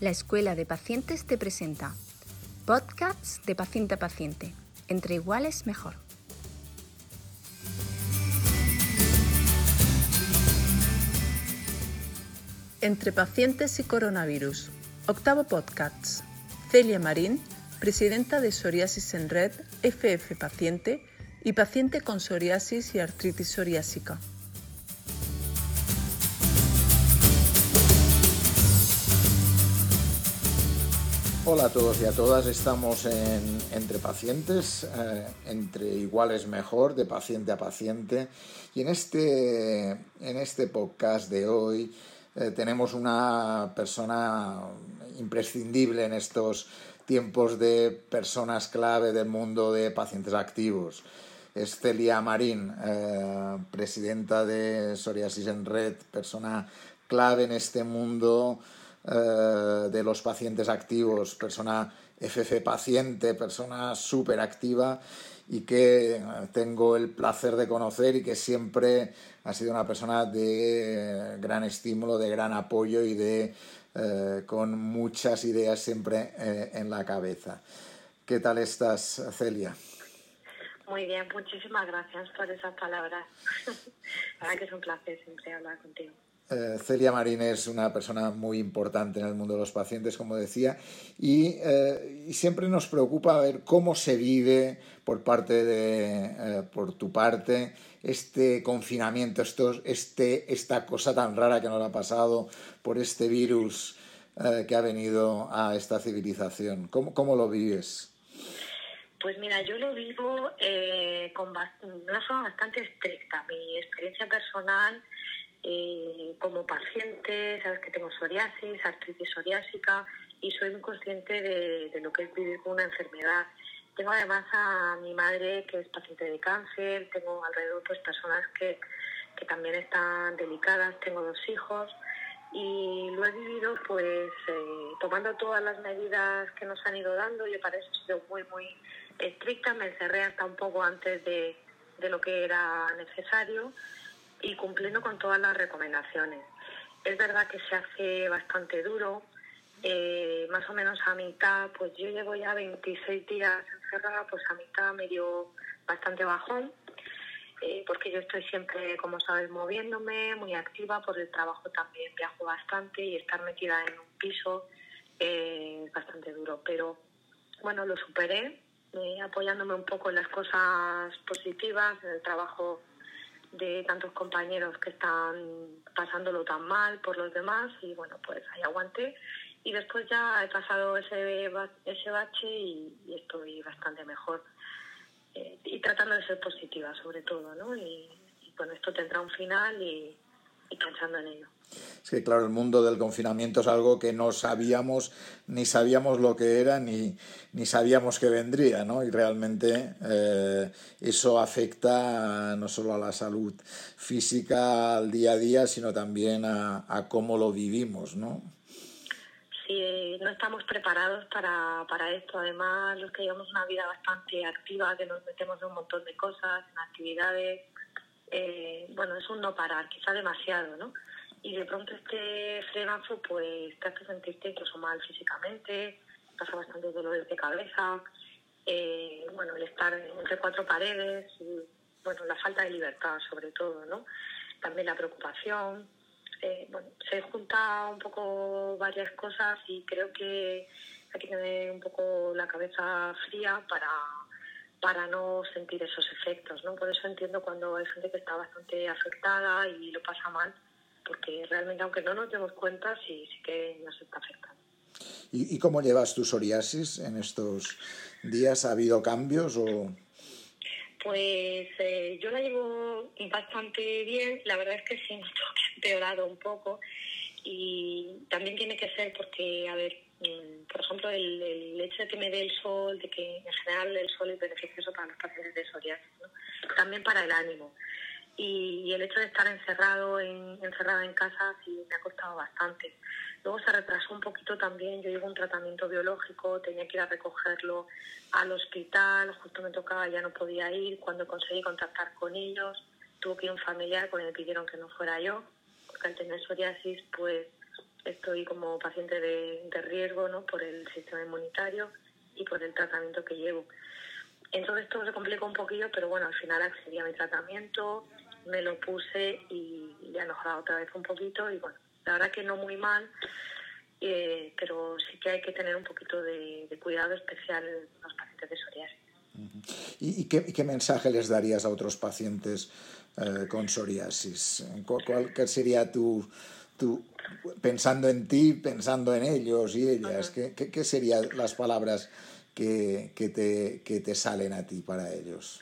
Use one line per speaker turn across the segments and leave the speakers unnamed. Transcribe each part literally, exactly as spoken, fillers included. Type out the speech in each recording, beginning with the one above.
La Escuela de Pacientes te presenta podcasts de paciente a paciente. Entre iguales mejor.
Entre pacientes y coronavirus. Octavo podcast. Celia Marín, presidenta de Psoriasis en Red, F F paciente y paciente con psoriasis y artritis psoriásica.
Hola a todos y a todas, estamos en Entre Pacientes, eh, entre iguales mejor, de paciente a paciente, y en este, en este podcast de hoy eh, tenemos una persona imprescindible en estos tiempos de personas clave del mundo de pacientes activos. Es Celia Marín, eh, presidenta de Psoriasis en Red, persona clave en este mundo de los pacientes activos, persona F F paciente, persona súper activa y que tengo el placer de conocer y que siempre ha sido una persona de gran estímulo, de gran apoyo y de eh, con muchas ideas siempre eh, en la cabeza. ¿Qué tal estás, Celia?
Muy bien, muchísimas gracias por esas palabras. La verdad que es un placer siempre hablar contigo.
Eh, Celia Marín es una persona muy importante en el mundo de los pacientes, como decía, y, eh, y siempre nos preocupa ver cómo se vive por parte de, eh, por tu parte, este confinamiento, estos, este, esta cosa tan rara que nos ha pasado por este virus eh, que ha venido a esta civilización. ¿Cómo, cómo lo vives?
Pues mira, yo lo vivo eh, con bast- una forma bastante estricta. Mi experiencia personal Eh, como paciente, sabes que tengo psoriasis, artritis psoriásica y soy muy consciente de, de lo que es vivir con una enfermedad. Tengo además a mi madre que es paciente de cáncer, tengo alrededor pues personas que, que también están delicadas, tengo dos hijos y lo he vivido pues eh, tomando todas las medidas que nos han ido dando. Yo para eso he sido muy muy estricta, me encerré hasta un poco antes de, de lo que era necesario y cumpliendo con todas las recomendaciones. Es verdad que se hace bastante duro, eh, más o menos a mitad, pues yo llevo ya veintiséis días encerrada, pues a mitad me dio bastante bajón, eh, porque yo estoy siempre, como sabes, moviéndome, muy activa, por el trabajo también viajo bastante y estar metida en un piso eh, es bastante duro, pero bueno, lo superé, eh, apoyándome un poco en las cosas positivas, en el trabajo de tantos compañeros que están pasándolo tan mal por los demás y bueno, pues ahí aguanté y después ya he pasado ese, ese bache y, y estoy bastante mejor eh, y tratando de ser positiva sobre todo, ¿no? Y, y bueno, esto tendrá un final y, y pensando en ello.
Es que claro, el mundo del confinamiento es algo que no sabíamos, ni sabíamos lo que era, ni, ni sabíamos que vendría, ¿no? Y realmente eh, eso afecta no solo a la salud física, al día a día, sino también a, a cómo lo vivimos, ¿no?
Sí, no estamos preparados para, para esto. Además, los que llevamos una vida bastante activa, que nos metemos en un montón de cosas, en actividades, eh, bueno, es un no parar, quizá demasiado, ¿no? Y de pronto este frenazo pues te hace sentirte incluso mal físicamente, pasa bastante dolores de cabeza, eh, bueno, el estar entre cuatro paredes, y, bueno, la falta de libertad sobre todo, ¿no? También la preocupación, eh, bueno, se junta un poco varias cosas y creo que hay que tener un poco la cabeza fría para, para no sentir esos efectos, ¿no? Por eso entiendo cuando hay gente que está bastante afectada y lo pasa mal, porque realmente, aunque no nos demos cuenta, sí, sí que nos está afectando.
¿Y, y cómo llevas tu psoriasis en estos días? ¿Ha habido cambios o...?
Pues eh, yo la llevo bastante bien. La verdad es que sí, noto que ha empeorado un poco. Y también tiene que ser porque, a ver, por ejemplo, el, el hecho de que me dé el sol, de que en general el sol es beneficioso para los pacientes de psoriasis, ¿no? También para el ánimo. Y el hecho de estar encerrado en, encerrada en casa sí me ha costado bastante. Luego se retrasó un poquito también, yo llevo un tratamiento biológico, tenía que ir a recogerlo al hospital, justo me tocaba, ya no podía ir, cuando conseguí contactar con ellos, tuvo que ir un familiar, porque me pidieron que no fuera yo, porque al tener psoriasis pues estoy como paciente de, de riesgo, ¿no? Por el sistema inmunitario y por el tratamiento que llevo. Entonces todo se complicó un poquillo, pero bueno, al final accedí a mi tratamiento, me lo puse y, y ha mejorado otra vez un poquito y bueno, la verdad que no muy mal, eh, pero sí que hay que tener un poquito de, de cuidado especial en los pacientes de psoriasis.
¿Y, y, qué, y qué mensaje les darías a otros pacientes eh, con psoriasis? ¿Cuál, cuál qué sería tu, tu, pensando en ti, pensando en ellos y ellas, uh-huh. ¿qué, qué, qué serían las palabras que, que, te, que te salen a ti para ellos?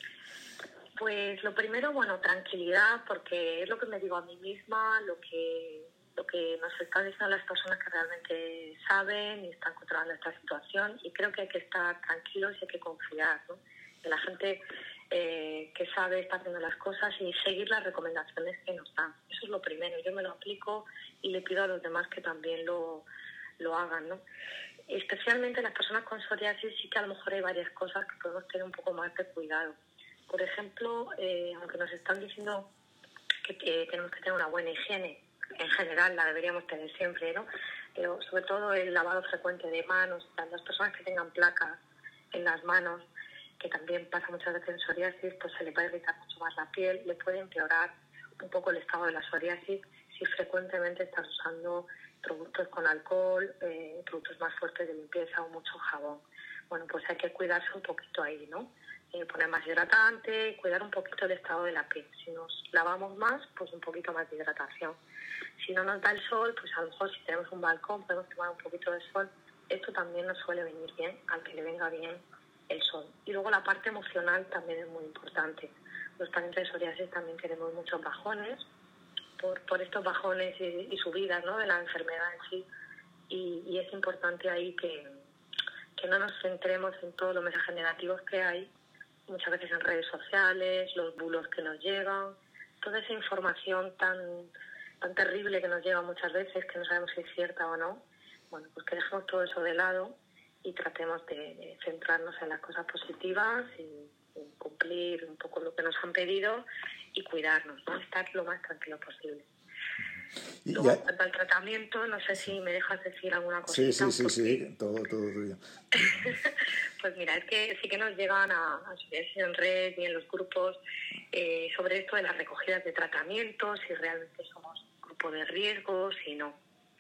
Pues lo primero, bueno, tranquilidad, porque es lo que me digo a mí misma, lo que, lo que nos están diciendo las personas que realmente saben y están controlando esta situación, y creo que hay que estar tranquilos y hay que confiar, ¿no? Que la gente eh, que sabe está haciendo las cosas y seguir las recomendaciones que nos dan. Eso es lo primero, yo me lo aplico y le pido a los demás que también lo, lo hagan, ¿no? Especialmente las personas con psoriasis sí que a lo mejor hay varias cosas que podemos tener un poco más de cuidado. Por ejemplo, eh, aunque nos están diciendo que eh, tenemos que tener una buena higiene, en general la deberíamos tener siempre, ¿no? Pero sobre todo el lavado frecuente de manos, las personas que tengan placas en las manos, que también pasa muchas veces en psoriasis, pues se le va a irritar mucho más la piel, le puede empeorar un poco el estado de la psoriasis si frecuentemente estás usando productos con alcohol, eh, productos más fuertes de limpieza o mucho jabón. Bueno, pues hay que cuidarse un poquito ahí, ¿no? Eh, poner más hidratante, cuidar un poquito el estado de la piel. Si nos lavamos más, pues un poquito más de hidratación. Si no nos da el sol, pues a lo mejor si tenemos un balcón podemos tomar un poquito de sol. Esto también nos suele venir bien, al que le venga bien el sol. Y luego la parte emocional también es muy importante. Los pacientes de psoriasis también tenemos muchos bajones, por, por estos bajones y, y subidas, ¿no?, de la enfermedad en sí. Y, y es importante ahí que, que no nos centremos en todos los mensajes negativos que hay, muchas veces en redes sociales, los bulos que nos llegan, toda esa información tan, tan terrible que nos llega muchas veces, que no sabemos si es cierta o no. Bueno, pues que dejemos todo eso de lado y tratemos de, de centrarnos en las cosas positivas y, y cumplir un poco lo que nos han pedido y cuidarnos, ¿no? Estar lo más tranquilo posible.
Y
Luego,
ya...
en cuanto al tratamiento, no sé si me dejas decir alguna cosita.
Sí, sí, sí,
porque...
sí, todo, todo tuyo.
Pues mira, es que sí que nos llegan a, a psoriasis en red y en los grupos eh, sobre esto de las recogidas de tratamientos, si realmente somos grupo de riesgo, si no.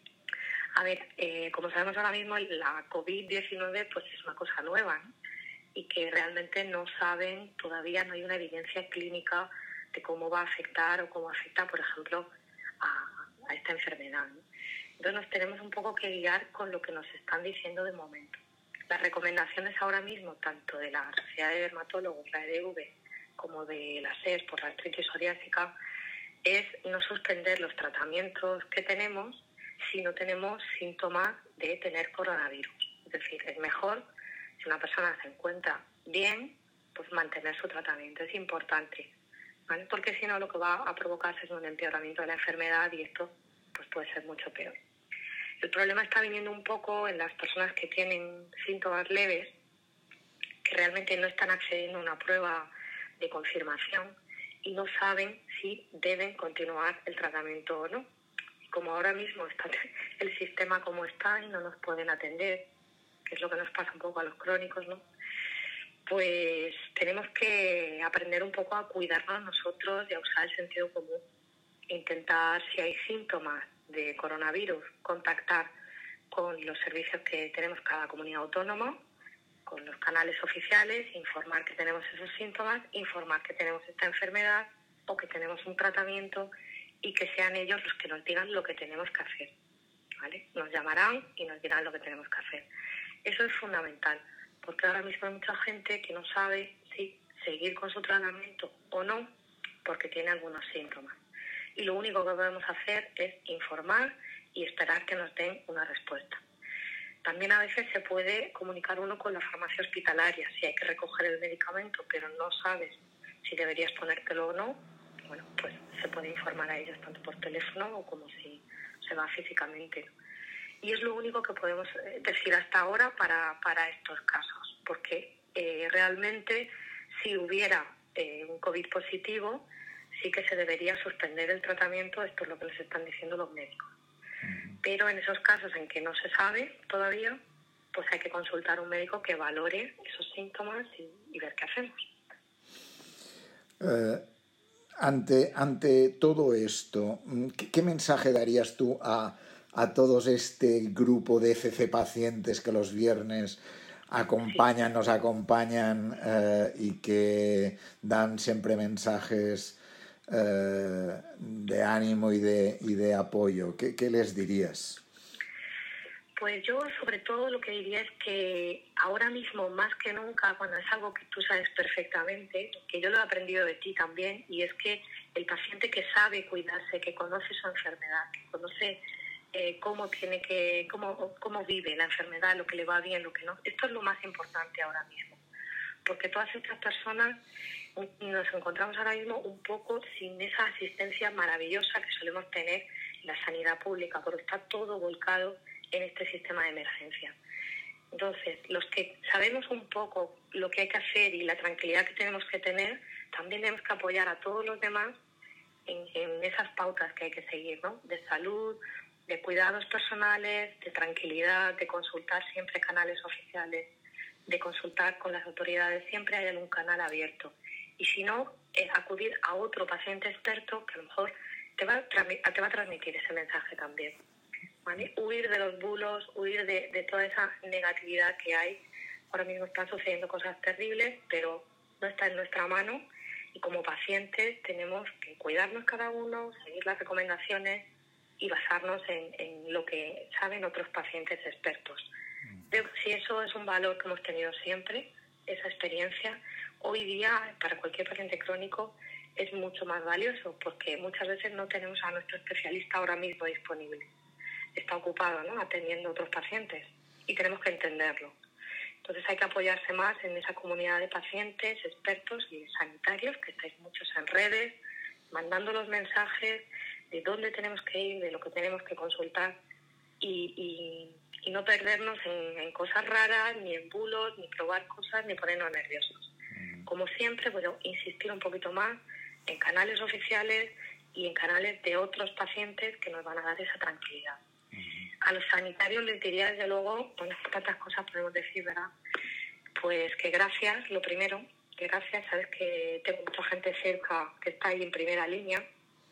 A ver, eh, como sabemos ahora mismo, la covid diecinueve pues es una cosa nueva, ¿no? Y que realmente no saben, todavía no hay una evidencia clínica de cómo va a afectar o cómo afecta, por ejemplo, a, a esta enfermedad, ¿no? Entonces nos tenemos un poco que guiar con lo que nos están diciendo de momento. Las recomendaciones ahora mismo, tanto de la Sociedad de Dermatólogos, la E D V, como de la S E S por la artritis psoriásica, es no suspender los tratamientos que tenemos si no tenemos síntomas de tener coronavirus. Es decir, es mejor, si una persona se encuentra bien, pues mantener su tratamiento. Es importante, ¿vale? Porque si no, lo que va a provocar es un empeoramiento de la enfermedad y esto pues puede ser mucho peor. El problema está viniendo un poco en las personas que tienen síntomas leves, que realmente no están accediendo a una prueba de confirmación y no saben si deben continuar el tratamiento o no. Como ahora mismo está el sistema como está y no nos pueden atender, que es lo que nos pasa un poco a los crónicos, ¿no? Pues tenemos que aprender un poco a cuidarnos nosotros y a usar el sentido común. Intentar, si hay síntomas de coronavirus, contactar con los servicios que tenemos cada comunidad autónoma, con los canales oficiales, informar que tenemos esos síntomas, informar que tenemos esta enfermedad o que tenemos un tratamiento y que sean ellos los que nos digan lo que tenemos que hacer, ¿vale? Nos llamarán y nos dirán lo que tenemos que hacer. Eso es fundamental, porque ahora mismo hay mucha gente que no sabe si seguir con su tratamiento o no, porque tiene algunos síntomas. Y lo único que podemos hacer es informar y esperar que nos den una respuesta. También a veces se puede comunicar uno con la farmacia hospitalaria si hay que recoger el medicamento, pero no sabes si deberías ponértelo o no. Bueno, pues se puede informar a ellos tanto por teléfono o como si se va físicamente. Y es lo único que podemos decir hasta ahora para, para estos casos, porque eh, realmente si hubiera eh, un COVID positivo, sí que se debería suspender el tratamiento, esto es lo que les están diciendo los médicos. pero en esos casos en que no se sabe todavía, pues hay que consultar a un médico que valore esos síntomas y, y ver qué hacemos.
Eh, ante, ante todo esto, ¿qué, qué mensaje darías tú a, a todos este grupo de F C pacientes que los viernes acompañan, sí. nos acompañan eh, y que dan siempre mensajes eh, de ánimo y de, y de apoyo? ¿Qué, qué les dirías?
Pues yo sobre todo lo que diría es que ahora mismo más que nunca, cuando es algo que tú sabes perfectamente, que yo lo he aprendido de ti también, y es que el paciente que sabe cuidarse, que conoce su enfermedad, que conoce eh, cómo tiene que, cómo, cómo vive la enfermedad, lo que le va bien, lo que no, esto es lo más importante ahora mismo, porque todas estas personas nos encontramos ahora mismo un poco sin esa asistencia maravillosa que solemos tener en la sanidad pública, porque está todo volcado en este sistema de emergencia. Entonces, los que sabemos un poco lo que hay que hacer y la tranquilidad que tenemos que tener, también tenemos que apoyar a todos los demás en, en esas pautas que hay que seguir, ¿no? De salud, de cuidados personales, de tranquilidad, de consultar siempre canales oficiales, de consultar con las autoridades, siempre hay algún canal abierto. Y si no, eh, acudir a otro paciente experto que a lo mejor te va a, te va a transmitir ese mensaje también. ¿Vale? Huir de los bulos, huir de, de toda esa negatividad que hay. Ahora mismo están sucediendo cosas terribles, pero no está en nuestra mano y como pacientes tenemos que cuidarnos cada uno, seguir las recomendaciones y basarnos en, en lo que saben otros pacientes expertos. Pero si eso es un valor que hemos tenido siempre, esa experiencia, hoy día para cualquier paciente crónico es mucho más valioso porque muchas veces no tenemos a nuestro especialista ahora mismo disponible. Está ocupado, ¿no?, atendiendo a otros pacientes y tenemos que entenderlo. Entonces hay que apoyarse más en esa comunidad de pacientes, expertos y sanitarios, que estáis muchos en redes, mandando los mensajes de dónde tenemos que ir, de lo que tenemos que consultar y, y, y no perdernos en, en cosas raras, ni en bulos, ni probar cosas, ni ponernos nerviosos. Como siempre, bueno, insistir un poquito más en canales oficiales y en canales de otros pacientes que nos van a dar esa tranquilidad. A los sanitarios les diría, desde luego, bueno, tantas cosas podemos decir, ¿verdad? Pues que gracias, lo primero, que gracias, sabes que tengo mucha gente cerca que está ahí en primera línea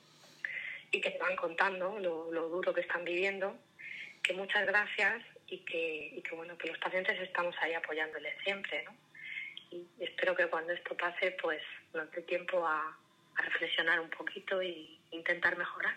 y que te van contando lo, lo duro que están viviendo, que muchas gracias y que, y que, bueno, que los pacientes estamos ahí apoyándoles siempre, ¿no? Y espero que cuando esto pase, pues nos dé tiempo a, a reflexionar un poquito e intentar mejorar.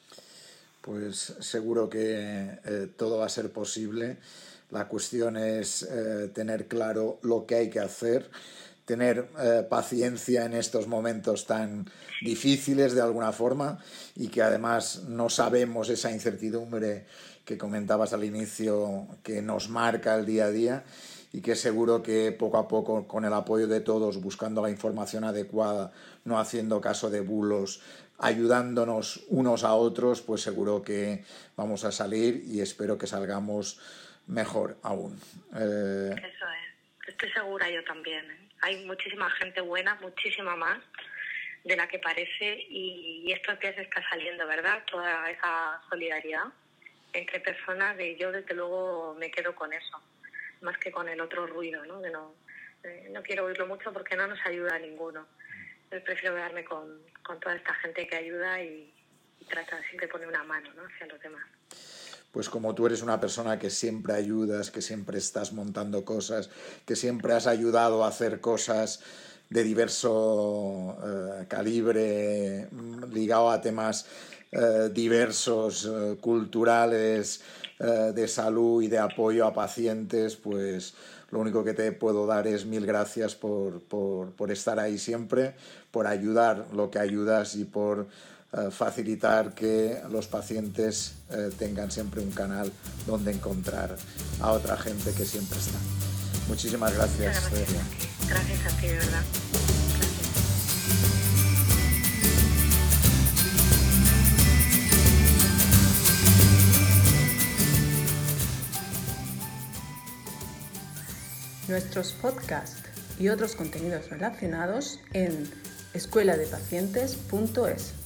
Pues seguro que eh, todo va a ser posible. La cuestión es eh, tener claro lo que hay que hacer, tener eh, paciencia en estos momentos tan difíciles de alguna forma y que además no sabemos esa incertidumbre que comentabas al inicio que nos marca el día a día y que seguro que poco a poco, con el apoyo de todos, buscando la información adecuada, no haciendo caso de bulos, ayudándonos unos a otros, pues seguro que vamos a salir y espero que salgamos mejor aún.
Eh... Eso es, estoy segura yo también. ¿eh? Hay muchísima gente buena, muchísima más de la que parece y estos días está saliendo, ¿verdad? Toda esa solidaridad entre personas y yo desde luego me quedo con eso, más que con el otro ruido, ¿no? Que no, eh, no quiero oírlo mucho porque no nos ayuda a ninguno. Yo prefiero quedarme con, con toda esta gente que ayuda y, y trata siempre de poner una mano, ¿no?, hacia los demás.
Pues como tú eres una persona que siempre ayudas, que siempre estás montando cosas, que siempre has ayudado a hacer cosas de diverso eh, calibre, ligado a temas eh, diversos, eh, culturales, eh, de salud y de apoyo a pacientes, pues lo único que te puedo dar es mil gracias por, por, por estar ahí siempre, por ayudar lo que ayudas y por eh, facilitar que los pacientes eh, tengan siempre un canal donde encontrar a otra gente que siempre está. Muchísimas gracias, Celia.
Gracias a ti, de verdad.
Nuestros podcasts y otros contenidos relacionados en escuela de pacientes punto es.